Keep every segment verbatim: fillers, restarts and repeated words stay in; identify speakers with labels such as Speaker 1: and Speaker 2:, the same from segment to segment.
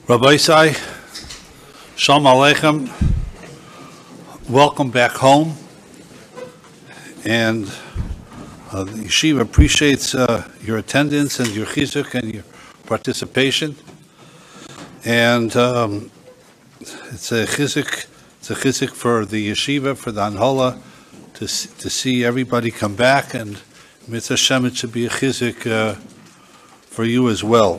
Speaker 1: Rabbi Isai, Shalom Aleichem, welcome back home, and uh, the Yeshiva appreciates uh, your attendance and your chizuk and your participation, and um, it's a chizuk, it's a chizuk for the Yeshiva, for the Anhala, to, to see everybody come back, and Mitzvah Hashem, it should be a chizuk uh, for you as well.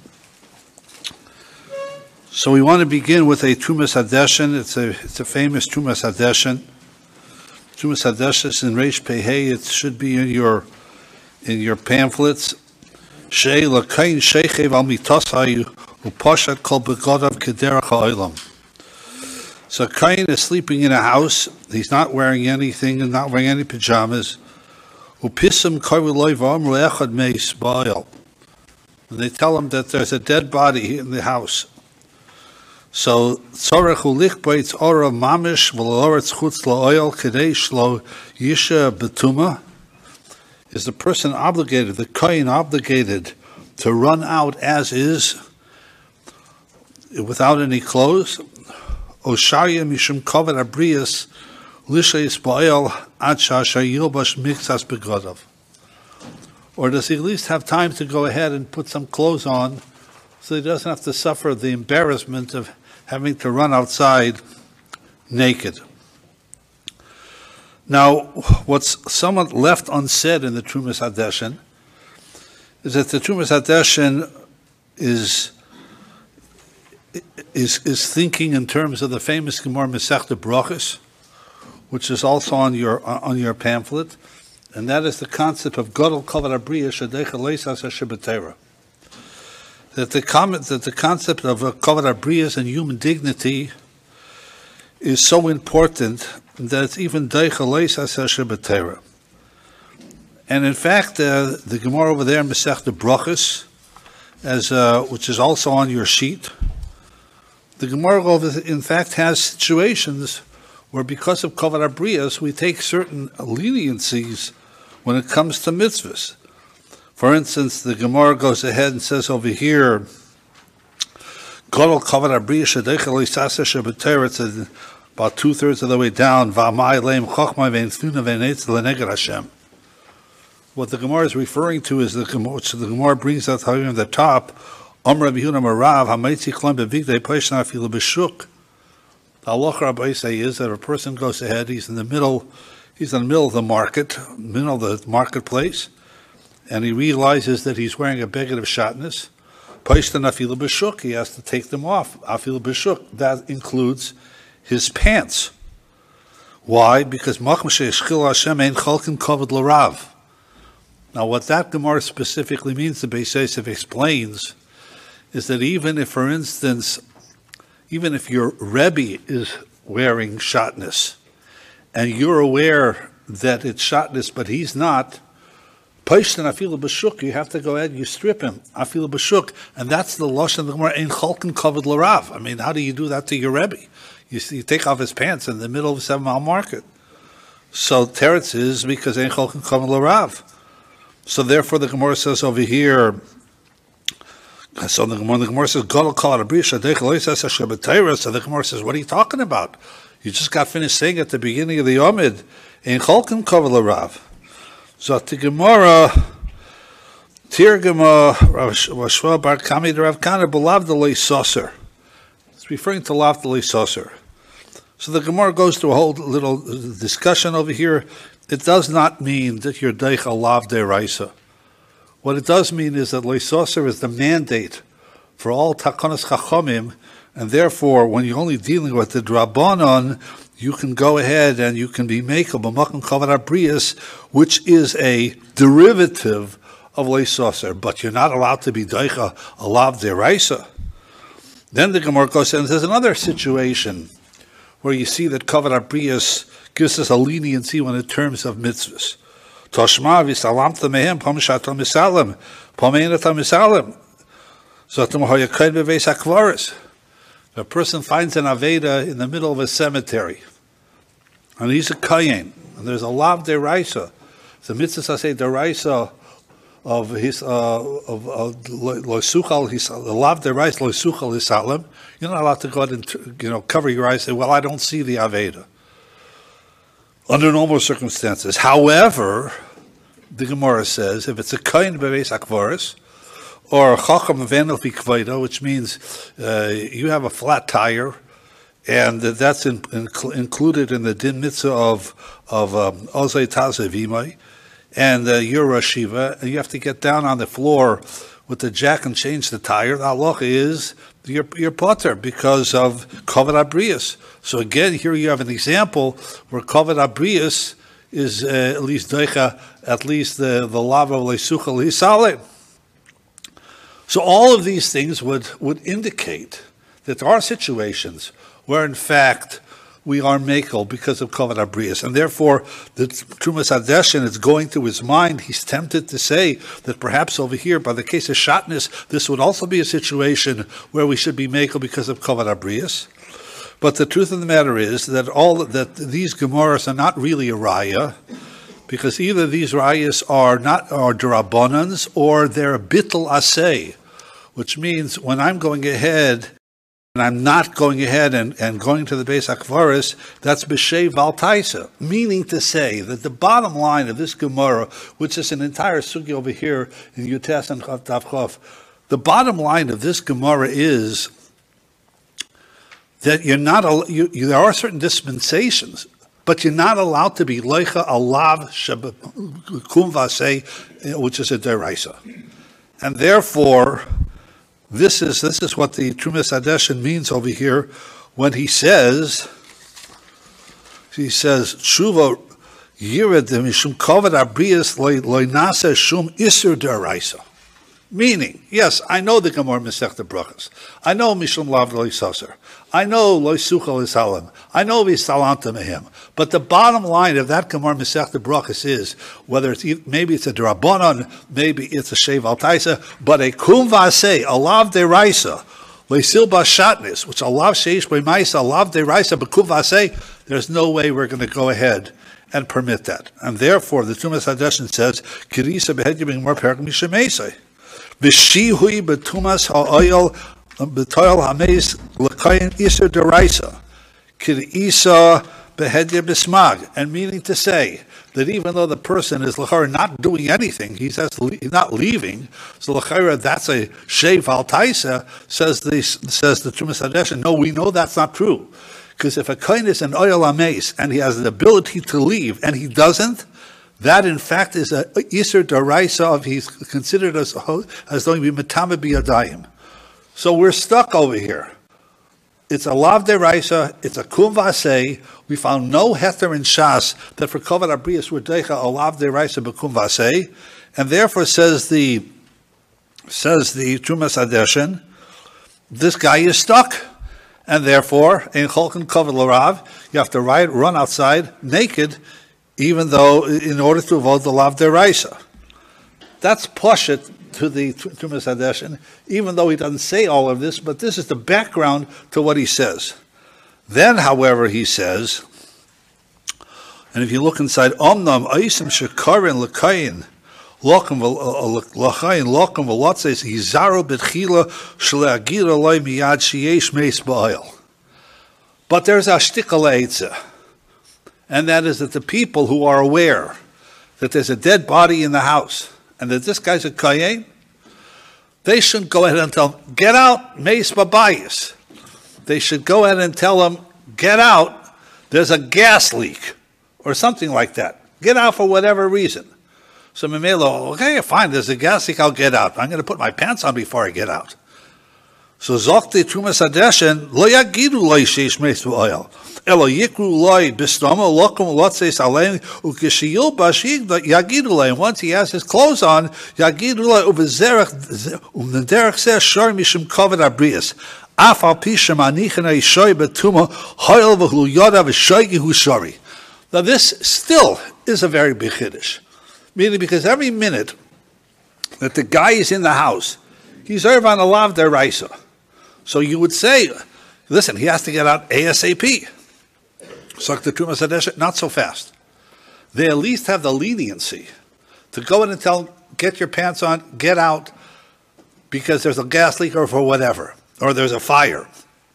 Speaker 1: So we want to begin with a Tumas Hadeshen. It's a it's a famous Tumas Hadeshen. Tumas Hadeshen is in Reish Pehei. It should be in your in your pamphlets. Shei lakain shechev al mitasai upashat kol begodav kederach ha'olam. So Cain is sleeping in a house. He's not wearing anything and not wearing any pajamas. Upisam kaviloi v'amru echad meis ba'al. And they tell him that there's a dead body in the house. So tzorech ulichbeit ora mamish v'loretz chutz la'oil kedei shlo yisha betuma. Is the person obligated, the kohen obligated, to run out as is, without any clothes? Oshaya mishum kavod abrius lisheis ba'oil ad shashayilbash miktsas begodav. Or does he at least have time to go ahead and put some clothes on, so he doesn't have to suffer the embarrassment of having to run outside naked? Now, what's somewhat left unsaid in the Tumas Hadeshen is that the Tumas Hadeshen is, is, is thinking in terms of the famous Gemara Masechta Brachos, which is also on your on your pamphlet, and that is the concept of Gadol Kavod Abriya Shadeicha Leisas HaShabbatera. That the comment that the concept of Kavod Abriyas and human dignity is so important that it's even Deicha Leisas HaShabbatera. And in fact, uh, the Gemara over there, Masechta Brachos, as uh, which is also on your sheet, the Gemara over in fact has situations where, because of Kavod Abriyas, we take certain leniencies when it comes to mitzvahs. For instance, the Gemara goes ahead and says over here, Gadol Kavod Abriya Shadeicha Leisas HaShabbatera. It's about two-thirds of the way down. V'amai leim chochma ve'enfuna ve'netz leneged Hashem. What the Gemara is referring to is the Gemara, which the Gemara brings out at the top, Amar Rabbi Yehuda Marav Hamaitzi Klam Bevigdei Paishna Afilu B'Shuk. The halacha Rabbi say is that if a person goes ahead, he's in the middle, he's in the middle of the market, middle of the marketplace, and he realizes that he's wearing a beged of shatnez, Paishtan Afilu B'Shuk, he has to take them off. Afilu B'Shuk, that includes his pants. Why? Because Macham She'eshchil Hashem Ein Chalkin Kavod L'Rav. Now, what that Gemara specifically means, the Beis Yosef explains, is that even if, for instance, even if your Rebbe is wearing shatnez, and you're aware that it's shatnez, but he's not, Paishtan Afilu B'Shuk, you have to go ahead and you strip him, Afilu B'Shuk, and that's the Lashon of the Gemara, Ein Chalkin Kavod L'Rav. I mean, how do you do that to your Rebbe? You, see, you take off his pants in the middle of a seven-mile market. So Teretz is because Ein Chalkin Kavod L'Rav. So therefore the Gemara says over here, so the Gemara, the Gemara says, Gadol Kavod Abriya Shadeicha Leisas HaShabbatera. So the Gemara says, what are you talking about? You just got finished saying at the beginning of the Yomid, Ein Chalkin Kavod L'Rav. So the Gemara, Tirgema Rashva Bar Kami Rav Kana B'Lav Delei Soser. It's referring to Lav Delei Soser. So the Gemara goes through a whole little discussion over here. It does not mean that you're Deicha Lav Deraisa. What it does mean is that Leisoser is the mandate for all Takonos Chachomim, and therefore, when you're only dealing with the Drabanon, you can go ahead and you can be Mekel B'Makom Kavod Abriyas, which is a derivative of Leisoser, but you're not allowed to be Deicha Lav Deraisa. Then the Gemara goes and there's another situation where you see that Kavod Abriyas gives us a leniency when in terms of mitzvahs. Toshma v'salamta mehem pom shatam misalem pom einatam misalem zotam hoyakayd beveis hakvaris. A person finds an aveda in the middle of a cemetery, and he's a kayin, and there's a lav deraisa. The mitzvah say deraisa of his uh, of loisuchal his lav derais loisuchal hisalim. You're not allowed to go ahead and you know cover your eyes and say, well, I don't see the aveda. Under normal circumstances, however, the Gemara says if it's a kohen bebeis akvaris or a chacham venel fikveda, which means uh, you have a flat tire, and that's in, in, included in the din mitzvah of of ozay taze vimai. And uh, you're a shiva, and you have to get down on the floor with the jack and change the tire. The halacha is you're, you're potter because of kavod abrius. So again, here you have an example where kavod abrius is uh, at least doicha, at least the the lava leisuchal hisalim. So all of these things would would indicate that there are situations where, in fact, we are makel because of kavod abrius, and therefore the Trumas Hadeshin is going through his mind. He's tempted to say that perhaps over here, by the case of shatnez, this would also be a situation where we should be makel because of kavod abrius. But the truth of the matter is that all that these gemaras are not really a raya, because either these rayas are not are derabbanans or they're bittul asay, which means when I'm going ahead. And I'm not going ahead and, and going to the Beis Akvaris, that's B'Shei Val Taisa, meaning to say that the bottom line of this Gemara, which is an entire sugi over here in Yutes and Chav Tav Chav, the bottom line of this Gemara is that you're not, you, you, there are certain dispensations, but you're not allowed to be Leicha Alav Kum Vasei, which is a Deraisa. And therefore, This is this is what the Trumas Hadeshin means over here when he says he says Tshuva Yired Mishum Kavod Abrius Lo Nasa Shum Isur Deraisa. Meaning, yes, I know the Gemara Masechta Brachos. I know Mishum Lav Lo Yisaser. I know Lo Yisuchal Hisalim. I know Visalanta Mehim. But the bottom line of that Gemara Masechta Brachos is whether it's maybe it's a Drabanan, maybe it's a Shev Al Taisa, but a Kum Vasei, a Lav Deraisa, Leisil Bashatnis, which a Lav Sheish B'Maisa, a Lav Deraisa, but Kum Vasei, there's no way we're going to go ahead and permit that. And therefore, the Trumas Hadeshin says, Kirisa Behedibing Mar Perak Mishamesei. V'shihui betumas ha'oil b'toil hameis l'kayin iser deraisa k'isa behedir b'smag, and meaning to say that even though the person is l'chara not doing anything, he says he's not leaving, so l'chara that's a shev al taisa. Says the says the Trumas Hadeshin. No, we know that's not true, because if a kain is an oil hameis and he has the ability to leave and he doesn't, that, in fact, is a Iser Daraisa of he's considered as as though he be Metame Biyadayim. So we're stuck over here. It's a Lav Daraisa, it's a Kum Vasei. We found no Heter in Shas that for Kavod Abrius were Deicha a Lav Daraisa B'Kum Vasei, and therefore says the says the Trumas Hadeshin, this guy is stuck, and therefore in Cholkin Kavod L'Rav you have to ride, run outside naked, even though, in order to avoid the Lav Deraisa. That's Poshet to the Trumas Hadeshin, even though he doesn't say all of this, but this is the background to what he says. Then, however, he says, and if you look inside, Omnam Aisim Shekarin Lakayin, Lokum Lachayin, Lokum Velotzes, Hizaro Betchila, Shleagira Loi Miyad Shiesh Meis Ba'il. But there's a Shtikal Eitzah. And that is that the people who are aware that there's a dead body in the house and that this guy's a kayin, they shouldn't go ahead and tell him, get out, meis babayis. They should go ahead and tell him, get out, there's a gas leak, or something like that. Get out for whatever reason. So Mimelo, okay, fine, there's a gas leak, I'll get out. I'm going to put my pants on before I get out. So Zokti Trumas Hadeshin, lo yagidu lo yishesh meis ba'oil. Elo yikru loy bistama lokum lotzeis alein ukishiyul bashig yagidu loy. Once he has his clothes on, yagidu loy uvezerach umnederach seh shor mishum kavod abrius. Af al pishem anichin aishoy betuma hoil v'hlu yoda v'shoygi hu shori. Now this still is a very big chiddush, meaning because every minute that the guy is in the house, he's over on a lav deraisa. So you would say, listen, he has to get out ASAP. So the Trumas Hadeshin, not so fast. They at least have the leniency to go in and tell, get your pants on, get out, because there's a gas leak or for whatever, or there's a fire.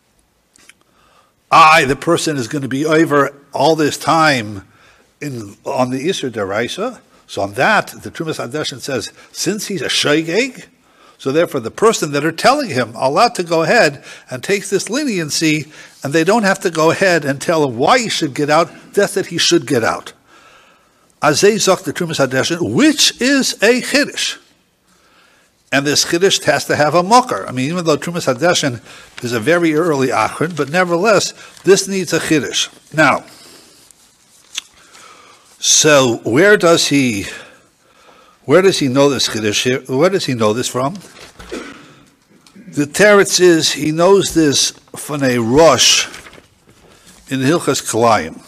Speaker 1: I, the person, is going to be over all this time in on the Isur Deraisa. So on that, the Trumas Hadeshin says, since he's a shogeg, so therefore the person that are telling him are allowed to go ahead and take this leniency, and they don't have to go ahead and tell him why he should get out, that's that he should get out. Azay Zok the Trumas Hadeshin, which is a Chiddush. And this Chiddush has to have a Mokar. I mean, even though Trumas Hadeshin is a very early Achron, but nevertheless, this needs a Chiddush. Now, so where does he, where does he know this Chiddush here? Where does he know this from? The Teretz is, he knows this from a Rosh in Hilchas Kalayim,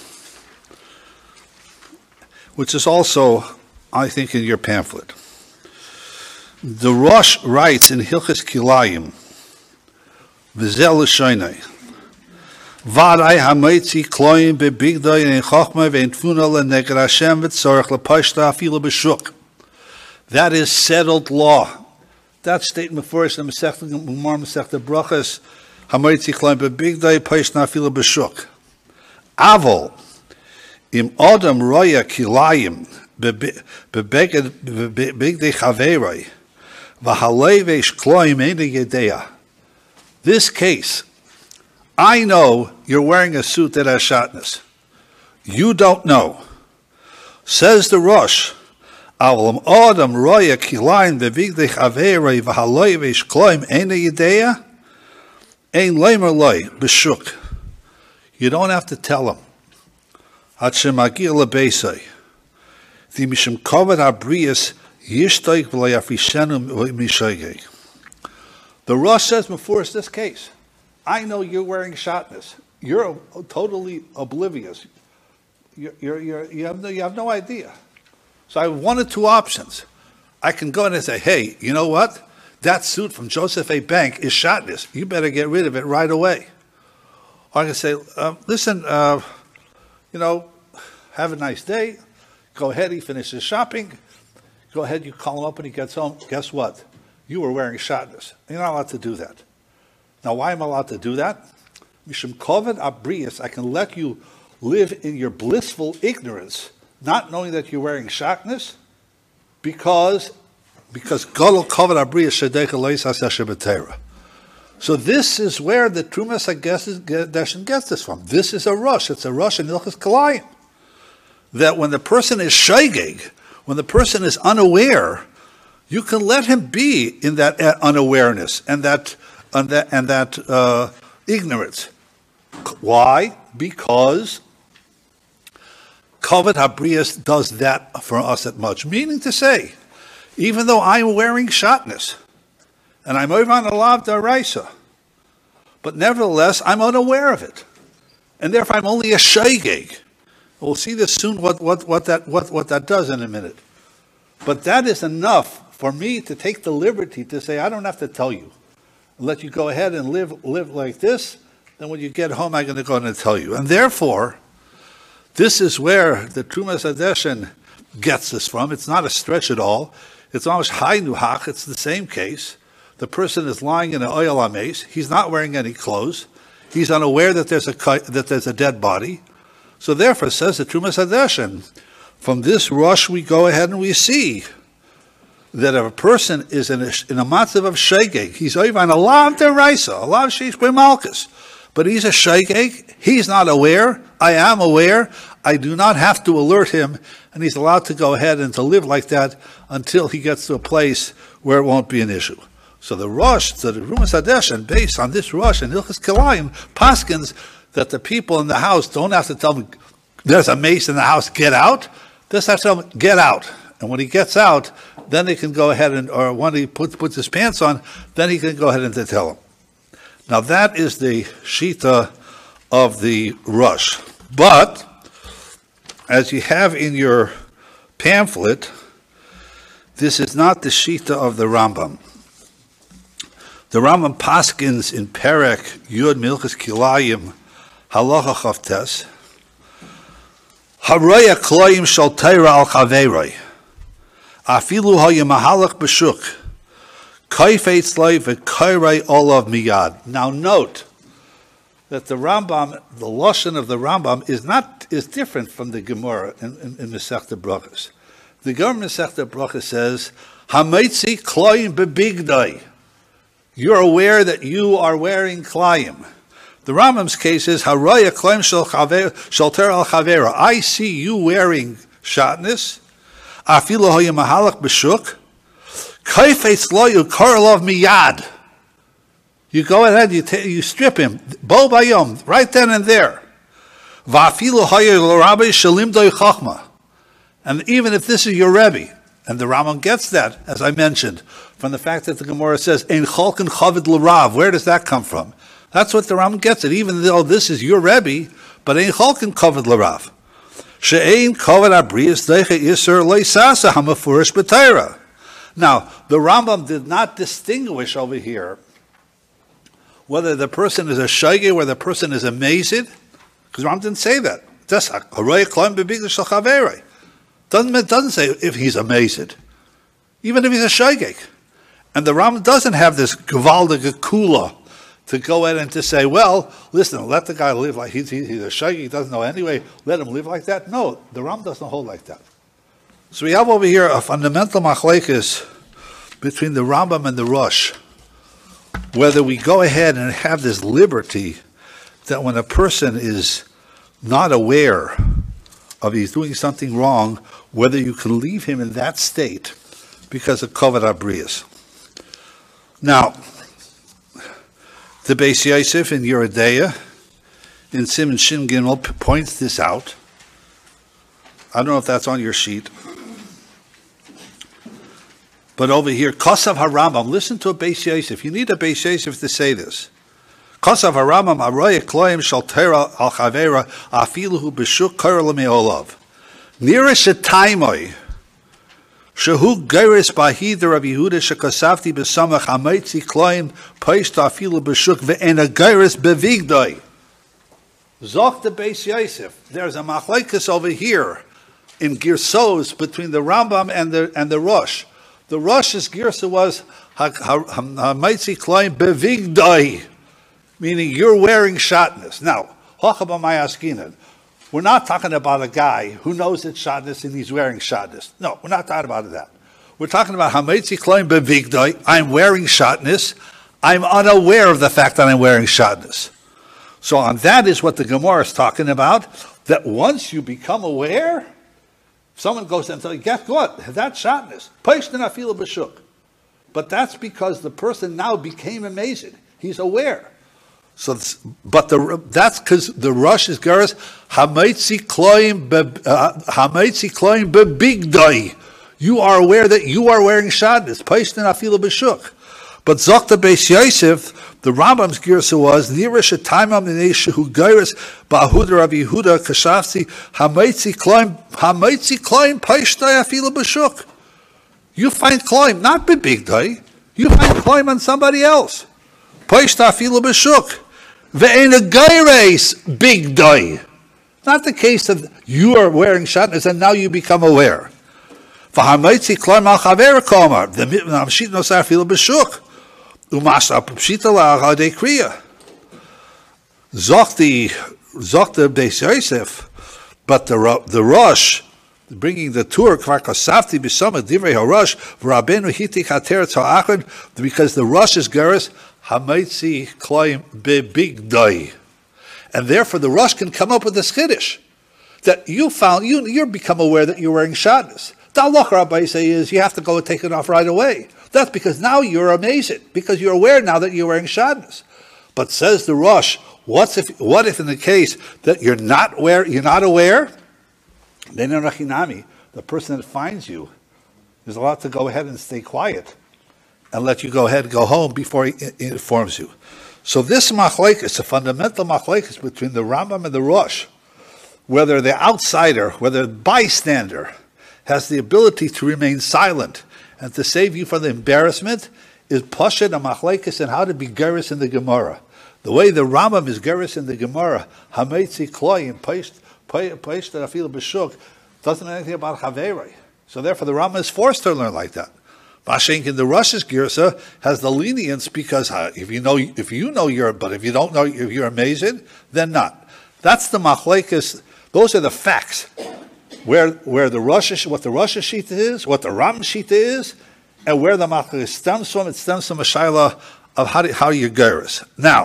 Speaker 1: which is also, I think, in your pamphlet. The Rosh writes in Hilchas Kilayim, V'zel l'shoinei, V'arai ha'meitzi kloim bebigdoi en chochma ve'en tfuna le'neged Hashem v'tzorech l'pashta afilu b'shuk. That is settled law. That statement for us in Masechta Gemara Masechta Brachas, ha'meitzi kloim bebigdoi pashta afilu b'shuk. Avol, im Adam roya Kilayim bebigdoi chaveroi, this case, I know you're wearing a suit that has shatnez. You don't know. Says the Rosh, Aval Adam roya kilayin bevigdei chaveroi v'haloi veish kloim ena yedeya ein leimer loy b'shuk. You don't have to tell him. Ad shemagir lebeisai. The mishum kovet habriyas. The Rosh says before us this case, I know you're wearing shatnez. You're totally oblivious. You're, you're, you're, you, have no, you have no idea. So I have one or two options. I can go in and say, hey, you know what? That suit from Joseph A. Bank is shatnez. You better get rid of it right away. Or I can say, uh, listen, uh, you know, have a nice day. Go ahead, he finishes shopping. Go ahead, you call him up when he gets home. Guess what? You were wearing shatnez. You're not allowed to do that. Now, why am I allowed to do that? Mishum koven abrius, I can let you live in your blissful ignorance, not knowing that you're wearing shatnez, because because gadol koven abrius shedecha loisas hashem. So this is where the Trumas Hadeshin gets this from. This is a rush. It's a rush in Hilchas Kalayim. That when the person is shogeg, when the person is unaware, you can let him be in that unawareness and that and that, and that uh, ignorance. Why? Because Kavod Habrius does that for us at much. Meaning to say, even though I'm wearing shatnez, and I'm over on the Lav Daraisa, but nevertheless, I'm unaware of it. And therefore, I'm only a shogeg. We'll see this soon, what, what, what, that, what, what that does in a minute. But that is enough for me to take the liberty to say, I don't have to tell you. I'll let you go ahead and live, live like this. Then when you get home, I'm going to go and tell you. And therefore, this is where the Trumas Hadeshin gets this from. It's not a stretch at all. It's almost high nuhach. It's the same case. The person is lying in an oil amaze. He's not wearing any clothes. He's unaware that there's a, that there's a dead body. So therefore, says the Trumas Hadeshin, from this rush we go ahead and we see that if a person is in a, in a matzav of shogeg, he's over on a lav deraisa, a lav sheish b'malchus, but he's a shogeg, he's not aware, I am aware, I do not have to alert him, and he's allowed to go ahead and to live like that until he gets to a place where it won't be an issue. So the rush, so the Trumas Hadeshin, based on this rush in Hilchas Kalayim, paskins that the people in the house don't have to tell him, there's a mace in the house, get out. They just have to tell him, get out. And when he gets out, then they can go ahead and, or when he puts, puts his pants on, then he can go ahead and tell him. Now that is the shita of the rush. But, as you have in your pamphlet, this is not the shita of the Rambam. The Rambam paskins in Perek Yud Milchas Kilayim Halacha Chavtes Haroya Kloim Shal Teira Al Chaveroi Afilu hayamahalach b'shuk. Kaifetz loy v'kairei olav miyad. Now note that the Rambam, the lashon of the Rambam is not is different from the Gemara in, in, in Masechta Brachos. The Gemara in Masechta Brachos says, Hameitzi kloim bebigdai. You're aware that you are wearing klayim. The Rambam's case is Haraya kloim shel ter al chavera. I see you wearing shatnez. Afilu hayamahalach b'shuk. Kaifetz lo yukarlov miyad. You go ahead, you ta- you strip him, bo bayom, right then and there. Va'afilu hayir l'rabbi shalimdoi chachma. And even if this is your Rebbe, and the Rambam gets that, as I mentioned, from the fact that the Gemara says, Ein cholken chavid l'rav. Where does that come from? That's what the Rambam gets it, even though this is your Rebbe, but Ein cholken chavid l'rav. She'ein kovad abriyas deiche iser leisasa hamafurish b'teira. Now, the Rambam did not distinguish over here whether the person is a shaygeh, whether the person is a mazid, because the Rambam didn't say that. Doesn't, it doesn't say if he's a mazid, even if he's a shaygeh. And the Rambam doesn't have this gevaldige kula to go in and to say, well, listen, let the guy live like he's, he's a shaygeh, he doesn't know anyway, let him live like that. No, the Rambam doesn't hold like that. So we have over here a fundamental machlekes between the Rambam and the Rosh, whether we go ahead and have this liberty that when a person is not aware of he's doing something wrong, whether you can leave him in that state because of kovad abriyas. Now, the Beis Yosef in Yeridea, in Siman Shin Gimel, points this out. I don't know if that's on your sheet. But over here, Kosav HaRambam, listen to a Beis Yosef. You need a Beis Yosef to say this. Kosav HaRambam, Aroye Kloim Shal Tera Al Chavera, Afiluhu B'Shuk Kar L'Me'olav. Nira Shetaimoi, Shehu Geiris Bahida Rabbi Yehuda Shekosavti B'Samach Hamaitzi Kloim Peish Afilu B'Shuk Ve'ena Geiris Bevigdoi. Zok the Beis Yosef. There's a machlekes over here in Girsos between the Rambam and the and the Rosh. The Rosh's girsa was Hamaitzi Kloim Bevigdoi, meaning you're wearing shatnez. Now, Hochabamayaskinan, we're not talking about a guy who knows it's shatnez and he's wearing shatnez. No, we're not talking about that. We're talking about Hamaitzi Kloim Bevigdoi. I'm wearing shatnez. I'm unaware of the fact that I'm wearing shatnez. So on that is what the Gemara is talking about, that once you become aware, someone goes and tells you, guess what? That's shatnez. Paishtan afilu b'shuk. But that's because the person now became amazing. He's aware. So, this, but the, that's because the Rosh is garas hamaitzi kloim hamaitzi kloim bebigdai. You are aware that you are wearing shatnez. Paishtan afilu b'shuk. But Zokta Beis Yosef, the Rambam's girsa was Nirish Taimam Neshehu Geiris Bahuda Rabbi Yehuda Kashafsi Hamaitzi Kloim Hamaitzi Kloim Paishtay Afila B'Shuk. You find Kloim not bebigdai. You find Kloim on somebody else. Paishtay Afila B'Shuk. Ve'ena Geiris Bigdai. Not the case that you are wearing shatnez and now you become aware. V'hamaitzi Kloim Al Chaver Komar the Namshit Nosar Afila B'Shuk. Umasha pshita la'achadei kriya. Zokti, zokti Beis Yosef, but the the Rosh, bringing the tour kvar kasafti b'sama divrei harosh v'rabenu hitik hateret ha'achad, because the Rosh is garis hamaitzi kloim bebigdai, and therefore the Rosh can come up with this chiddush that you found you you become aware that you're wearing shatnez. The halacha Rabbi say is you have to go and take it off right away. That's because now you're amazing, because you're aware now that you're wearing shatnez. But says the Rosh, what's if what if in the case that you're not aware, you're not aware? Then in Rachinami, the person that finds you is allowed to go ahead and stay quiet and let you go ahead and go home before he informs you. So this machlekes, a fundamental machlekes between the Rambam and the Rosh, whether the outsider, whether the bystander has the ability to remain silent and to save you from the embarrassment, is Pashat and Machlekes and how to be Geris in the Gemara. The way the Rambam is Geris in the Gemara, Hameitzi Kloim, Paisht Afil B'Shuk, doesn't know anything about Chaverei. So therefore the Rambam is forced to learn like that. Mashenkin, the Rosh's Girsa has the lenience because uh, if you know, if you know you're, but if you don't know if you're amazing, then not. That's the machlekes. Those are the facts. Where where the Rosh, what the Rosh Shita is, what the Ram Shita is, and where the machlekes stems from. It stems from a shaila of how do, how you geras. Now,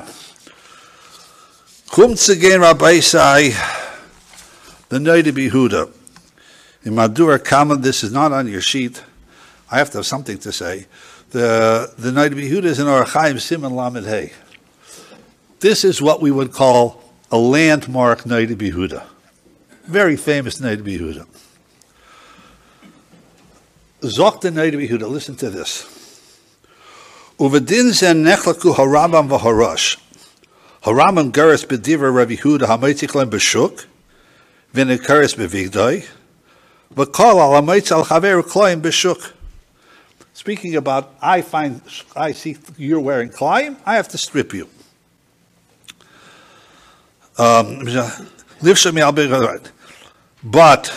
Speaker 1: kum tzegein Rabbi Isai, the Noda B'Yehuda. In Madura Kama, this is not on your sheet. I have to have something to say. The the Noda B'Yehuda is in Orach Chaim Siman Lamed Hey. This is what we would call a landmark Noda B'Yehuda. Very famous Noda B'Yehuda. Zok the Noda B'Yehuda, listen to this. Uvadin zen nechlaku harambam v'harash. Harambam garis b'diver Rabbi Yehuda ha'meitziklein b'shuk, v'nekaris b'vigdoi, v'kol al ha'meitz al chaver kloim b'shuk. Speaking about, I find, I see you're wearing kloim, I have to strip you. Um, but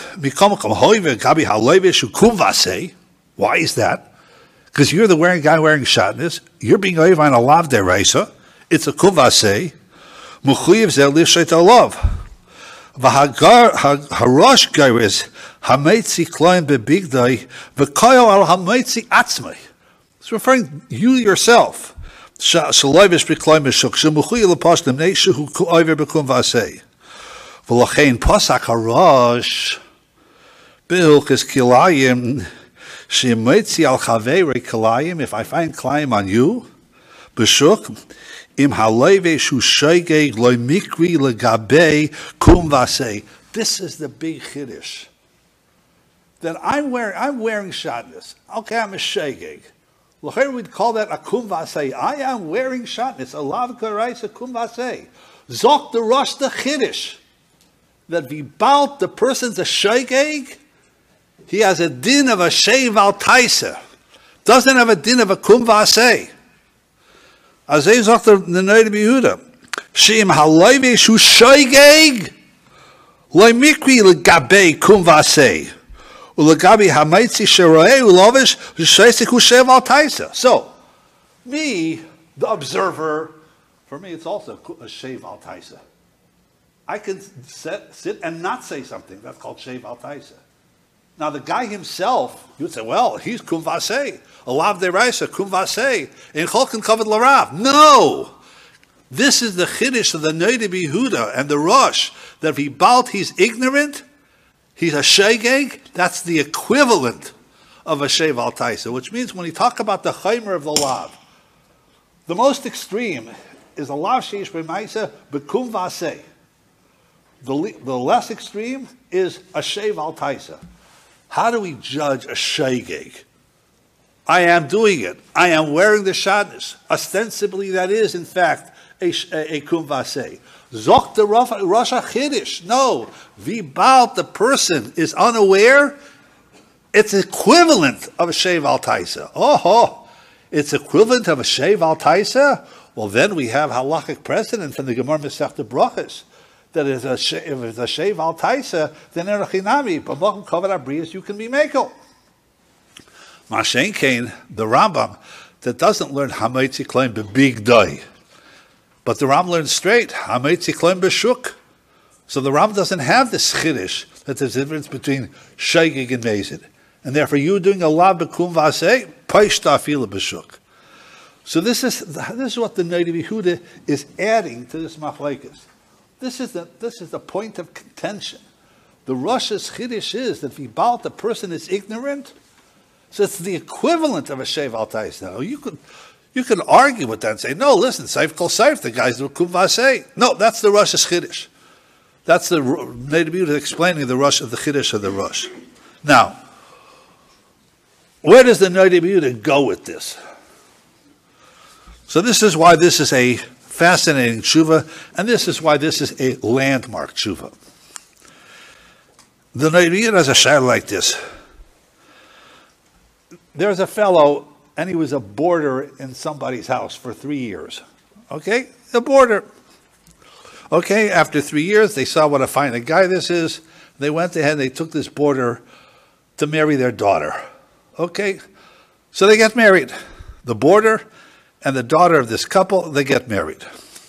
Speaker 1: why is that? Because you're the wearing guy wearing shatnez. You're being over on a lav deraisa. It's a kuvase. Muchuyev zeh lifshet alav. V'hagar harosh gairis hameitzi kloim bebigdai v'koyel al hameitzi atzmai. It's referring you yourself. Shaloivish b'kloim b'shuk shemuchuyev lepashtem neishu hu ku'over b'kum v'asei. V'lachein pasak harosh b'hilchis kilayim shemeitzi al chavei kilayim. If I find kilayim on you, b'shuk. Im haleive shu shoygeg loy mikri legabei kum vasei. This is the big chiddush. That I'm wearing, I'm wearing shatnez. Okay, I'm a shoygeg. L'chayr we'd call that a kum vasei. I am wearing shatnez. A lav karais a kum vasei. Zok the rosh the chiddush. That vibalt the person's a shoygeg. He has a din of a sheiv al taisa. Doesn't have a din of a kum vasei. Azay sagt the Noda B'Yehuda, she'im halayve shu shoygeg loy mikri legabei kum vasei ulegabi hamaitzi sheroei ulovish sheisik hushev al taisa. So, me, the observer, for me it's also a shev al taisa. I can sit, sit and not say something. That's called shev al taisa. Now the guy himself, you would say, well, he's kum vasei. Alav deraisa, kum vasei. In cholkin kavod larav. No! This is the chiddush of the Noda B'Yehuda and the Rosh, that if he balt, he's ignorant, he's a shegeg, that's the equivalent of a shev al taisa, which means when you talk about the chaymer of the lav, the most extreme is a lav sheish b'maisa b'kum vasei. The, the less extreme is a shev al taisa. How do we judge a shegeg? I am doing it. I am wearing the shatnez. Ostensibly, that is, in fact, a, a, a kum vasei. Zok the Rosh HaChiddush. No. Vibalt, the person is unaware. It's equivalent of a shev al taisa. Oh, it's equivalent of a shev al taisa? Well, then we have halachic precedent from the Gemara Masechta Brachos. That is a if it's a shev al taisa, then erachinami, but mokum kavod abrius, you can be mekel. Mashen Kain, the Rambam, that doesn't learn hameitzi klaim bebig day, but the Rambam learns straight hameitzi klaim beshuk. So the Rambam doesn't have this chiddush that there's a difference between shaygig and mezid, and therefore you doing a lav bekum vasei paishta afila beshuk. So this is this is what the Noda B'Yehuda is adding to this machlekes. This is the this is the point of contention. The Rosh's chiddush is that if vibalt, the person is ignorant, so it's the equivalent of a shev al taisa. Now you could you could argue with that and say, no, listen, seif kol seif, the guys do kum vasei. No, that's the Rosh's chiddush. That's the Noda B'Yehuda explaining the Rosh of the chiddush of the Rosh. Now, where does the Noda B'Yehuda go with this? So this is why this is a fascinating tshuva, and this is why this is a landmark tshuva. The Noda B'Yehuda has a shayla like this. There's a fellow, and he was a boarder in somebody's house for three years. Okay? A boarder. Okay, after three years, they saw what a fine a guy this is. They went ahead and they took this boarder to marry their daughter. Okay? So they get married. The boarder and the daughter of this couple, they get married.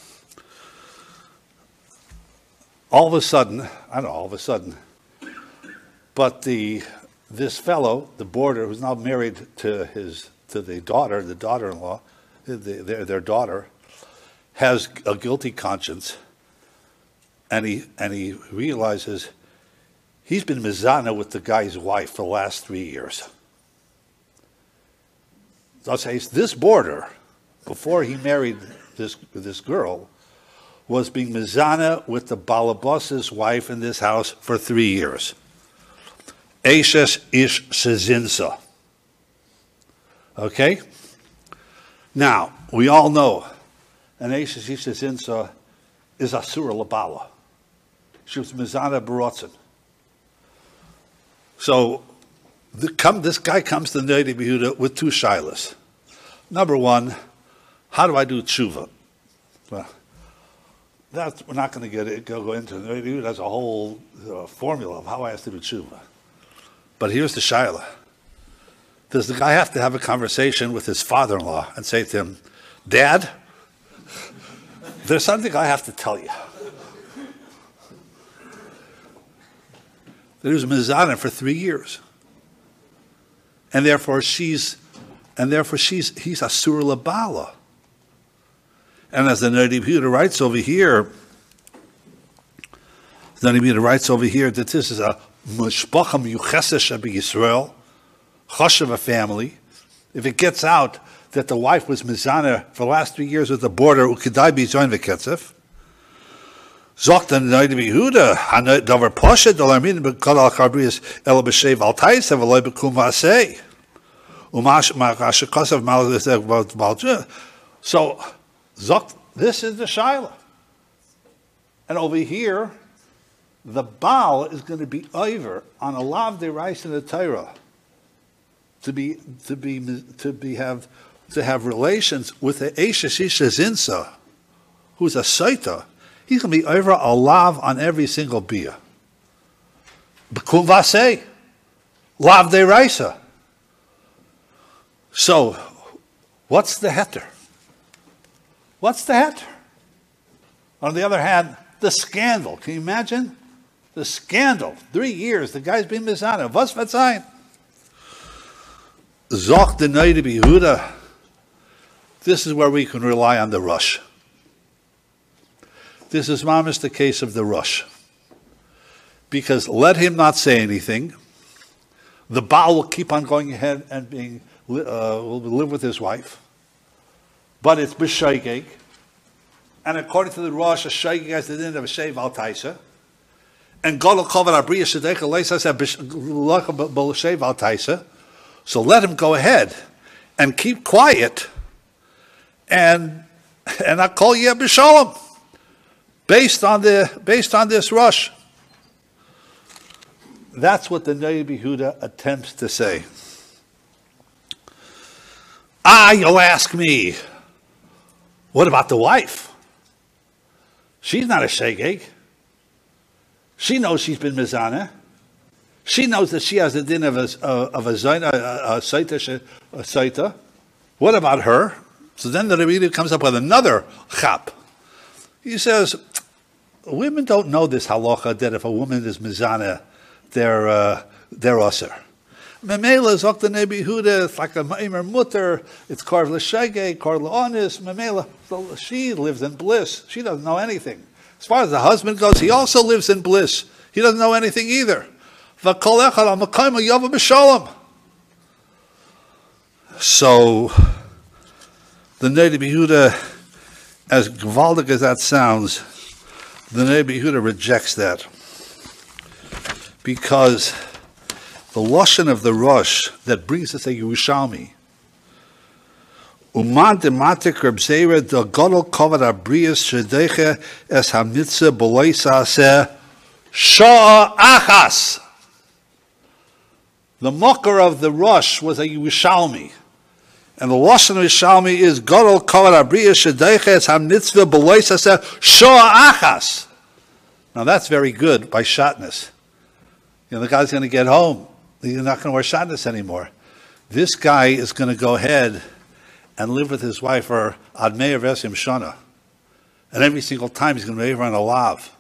Speaker 1: All of a sudden, I don't know, all of a sudden, but the this fellow, the boarder, who's now married to his to the daughter, the daughter-in-law, the, their their daughter, has a guilty conscience, and he and he realizes he's been mizana with the guy's wife for the last three years. So says this boarder, before he married this this girl, was being mizana with the balabos's wife in this house for three years. Eishes ish shezinsa. Okay? Now, we all know an Eishes ish shezinsa is asura labala. She was mizana barotzen. So, the, come, this guy comes to Neidim Yehuda with two shilas. Number one, how do I do tshuva? Well, that's, we're not going to get it, go, go into it. Neidim Yehuda has a whole uh, formula of how I have to do tshuva. But here's the shaila. Does the guy have to have a conversation with his father-in-law and say to him, Dad, there's something I have to tell you. That he was mizana for three years. And therefore she's, and therefore she's, he's asur labala. And as the Neidim Yehuda writes over here, the Neidim Yehuda writes over here that this is a Mishpacha miyucheses b'Yisrael, chashav a family. If it gets out that the wife was mizana for the last three years with the border, ukidai b'zoin v'ketzef. Zocht the Neidim Yehuda, hanay davar poshet alarmin b'kol al karbrius el b'shev al taisa v'loy b'kum v'asei. Umash ma'ash kasav mal. So zocht, this is the shaila, and over here, the Baal is going to be over on a lav derais in the Torah to be to be to be have to have relations with the Eishes ish shezinsa, who's a saita. He's going to be over a lav on every single bia. B'kum vasei, lav deraisa. So, what's the heter? What's the heter? On the other hand, the scandal. Can you imagine? The scandal. Three years, the guy's been mizana. Was verzeihen? Zoch the Neidim Yehuda. This is where we can rely on the rush. This is mamish the case of the rush. Because let him not say anything. The Baal will keep on going ahead and being uh, will live with his wife. But it's b'shaygeg. And according to the Rosh, a shaygeg has the din of a sheiv al taisa. And Gadol Kavod Abriya Shedecha Leisa said B'Shev Al Taisa. So let him go ahead and keep quiet and and I call you B'Shalom based on the based on this rush. That's what the Neidim Yehuda attempts to say. Ah, you'll ask me, what about the wife? She's not a shegeg. She knows she's been mizana. She knows that she has the din of a of a zaina, a saita, a saita. What about her? So then the Rebbe comes up with another chap. He says, women don't know this halacha that if a woman is mizana, they're uh, they're usher. Memela zok the Neidim Yehuda. It's like a meimer mutter. It's karv l'shegeg, karv l'onis. Memela. So she lives in bliss. She doesn't know anything. As far as the husband goes, he also lives in bliss. He doesn't know anything either. So, the Neidim Yehuda, as gewaldig as that sounds, the Neidim Yehuda rejects that. Because the lashon of the Rosh that brings us a Yerushalmi, Uman dematik Reb Zera the Gadol Kavod Abrius Shedecha es hamitzah b'loisa aseh sha'a achas. The mocker of the Rosh was a Yerushalmi, and the lashon of Yerushalmi is Gadol Kavod Abrius Shedecha es hamitzah b'loisa aseh sha'a achas. Now that's very good by shotness. You know, the guy's going to get home You're not going to wear shatnez anymore. This guy is going to go ahead and live with his wife for ad mea v'esim shana. And every single time he's going to be over on a lav.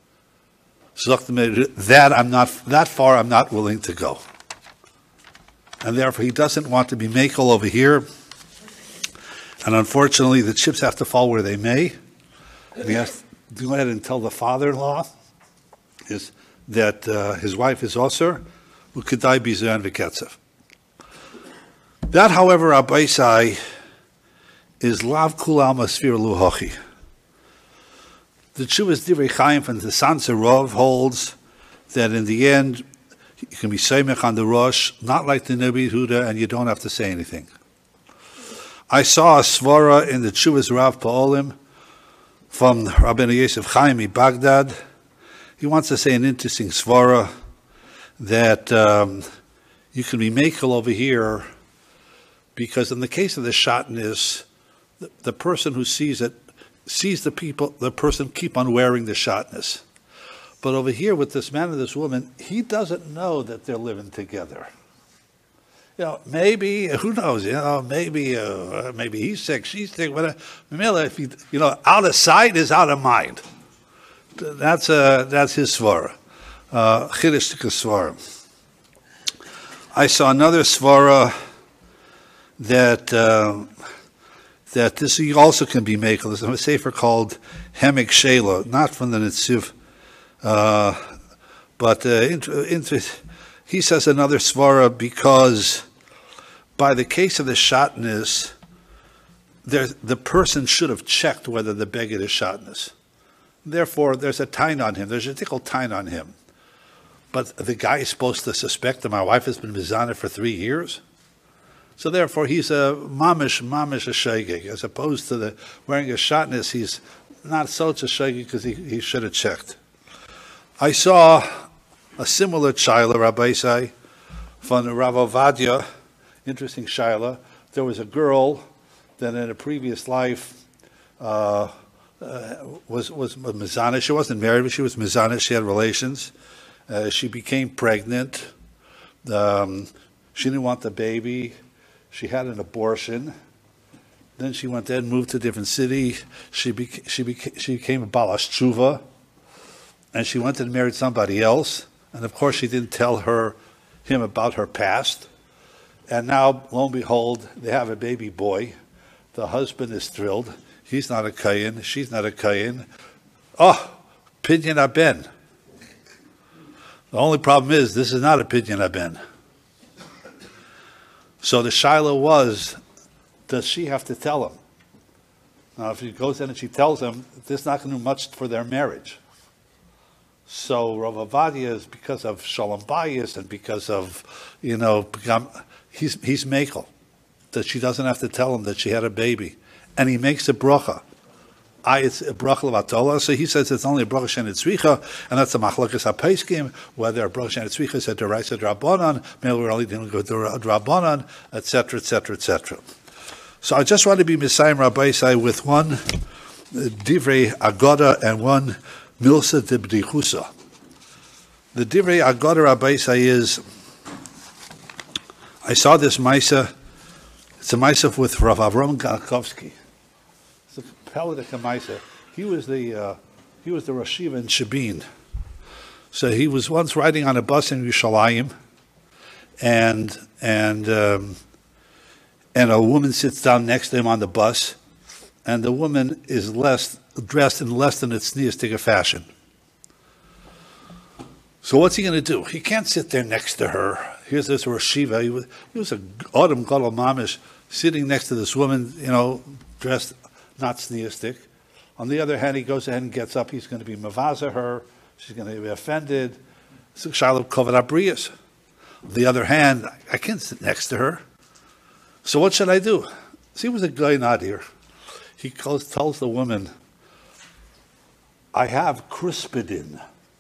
Speaker 1: That I'm not, that far I'm not willing to go. And therefore he doesn't want to be makel over here. And unfortunately the chips have to fall where they may. And he has to go ahead and tell the father-in-law is that uh, his wife is osur, u'kedai bizayan v'ketzev. That, however, Abaisai, is lav kulam asfir luhochi. The Chuvas Divrei Chaim from the Sansa Rov holds that in the end you can be seimech on the Rosh, not like the Nebi Huda, and you don't have to say anything. I saw a svara in the Chuvas Rav Pa'olim from Rabbeinu Yosef Chaim in Baghdad. He wants to say an interesting svara that um, you can be makel over here because in the case of the shatnez, the, the person who sees it sees the people, the person keep on wearing the shatnez. But over here with this man and this woman, he doesn't know that they're living together. You know, maybe, who knows, you know, maybe uh, maybe he's sick, she's sick, whatever. If he, you know, out of sight is out of mind. That's uh, that's his svara. Uh, Chiddush svara. I saw another svara that uh, that this also can be makel. There's a sefer called Hemek Shela, not from the Netziv, uh, but uh, inter, inter, he says another svara because by the case of the shatnez, there the person should have checked whether the beged is shatnez. Therefore, there's a tain on him. There's a tickle tain on him. But the guy is supposed to suspect that my wife has been mizaneh for three years. So therefore, he's a mamish, mamish a shegeg, as opposed to the wearing a shatnez. He's not such a shegeg because he, he should have checked. I saw a similar shaila, Rabbi Isai, from Rav Ovadia. Interesting shaila. There was a girl that in a previous life uh, uh, was was mizaneh. She wasn't married, but she was mizaneh. She had relations. Uh, she became pregnant. Um, she didn't want the baby. She had an abortion. Then she went there and moved to a different city. She beca- she beca- she became a balas tshuva, and she went and married somebody else. And of course, she didn't tell her him about her past. And now, lo and behold, they have a baby boy. The husband is thrilled. He's not a kayin. She's not a kayin. Oh, pidyon aben. The only problem is this is not a pidyon aben. So the shaila was, does she have to tell him? Now, if she goes in and she tells him, this is not going to do much for their marriage. So Rav Ovadia is because of shalom bayis and because of, you know, he's he's mekel, that she doesn't have to tell him that she had a baby, and he makes a bracha. I, it's a bracha l'vatola, so he says it's only a bracha shenetzricha, and that's a machlokes hapeiskim, whether a bracha shenetzricha is a deraisa drabanan, maybe we're only dealing with drabanan, et cetera, et cetera, et cetera. So I just want to be Messiah Rabbi Isai with one divrei agoda and one milsa de b'dichusa. The divrei agoda Rabbi Isai is, I saw this maisa, it's a maisa with Rav Avram Galkovsky. He was the uh, he was the Rosh Yeshiva in Shabin. So he was once riding on a bus in Yerushalayim, and and um, and a woman sits down next to him on the bus, and the woman is less dressed in less than a tzniustic fashion. So what's he going to do? He can't sit there next to her. Here's this Rosh Yeshiva. He was he was a Adam Gadol Mamish sitting next to this woman, you know, dressed not tzniustic. On the other hand, he goes ahead and gets up. He's going to be mavaza her. She's going to be offended. So Shalom Kovad Abriyas. On the other hand, I can't sit next to her. So what should I do? See, he was a guy not here. He calls, tells the woman, I have crispidin.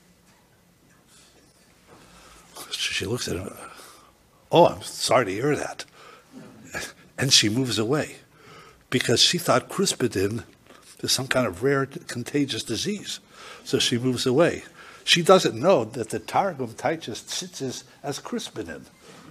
Speaker 1: She looks at him. Oh, I'm sorry to hear that. And she moves away because she thought crispidin is some kind of rare contagious disease. So she moves away. She doesn't know that the Targum teaches tzitzis as krispidin.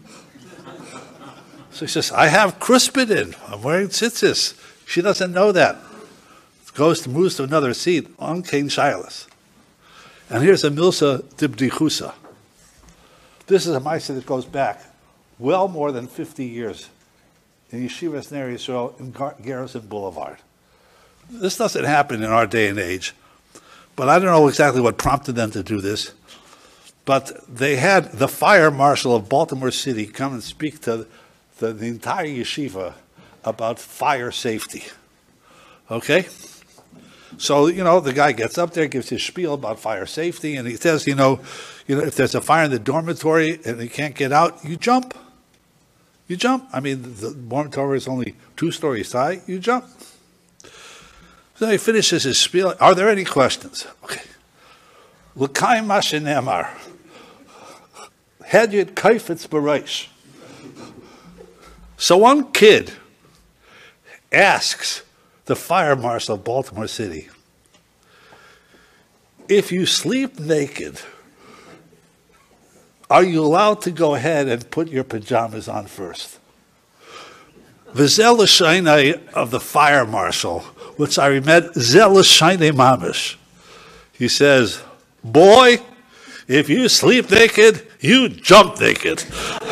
Speaker 1: So she says, I have krispidin. I'm wearing tzitzis. She doesn't know that. Goes to moves to another seat on Cain Shilas. And here's a Milsa Dibdichusa. This is a Maisa that goes back well more than fifty years in Yeshivas Ner Yisrael in Gar- Garrison Boulevard. This doesn't happen in our day and age, but I don't know exactly what prompted them to do this. But they had the fire marshal of Baltimore City come and speak to the, the entire yeshiva about fire safety. Okay? So, you know, the guy gets up there, gives his spiel about fire safety, and he says, you know, you know, if there's a fire in the dormitory and you can't get out, you jump. You jump. I mean, the dormitory is only two stories high. You jump. So he finishes his spiel. Are there any questions? Okay. L'kaim mashenemar. Hedyet kaifetz b'reish. So one kid asks the fire marshal of Baltimore City, if you sleep naked, are you allowed to go ahead and put your pajamas on first? V'zel l'shainai of the fire marshal, which I read, zel l'shainai mamish. He says, boy, if you sleep naked, you jump naked.